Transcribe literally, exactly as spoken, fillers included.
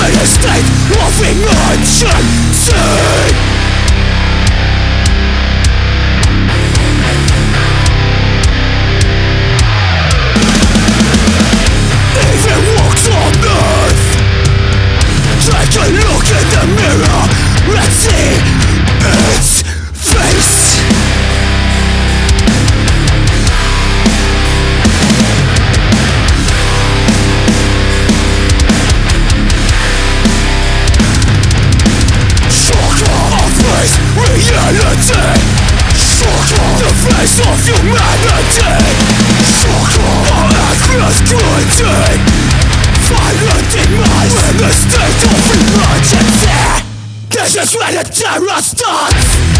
in a state of emergency. Even walks on earth. Take a look in the mirror. Let's see its face. Reality. Shock the face of humanity. Shock our actless cruelty. Violent demise in a state of emergency. This is where the terror starts.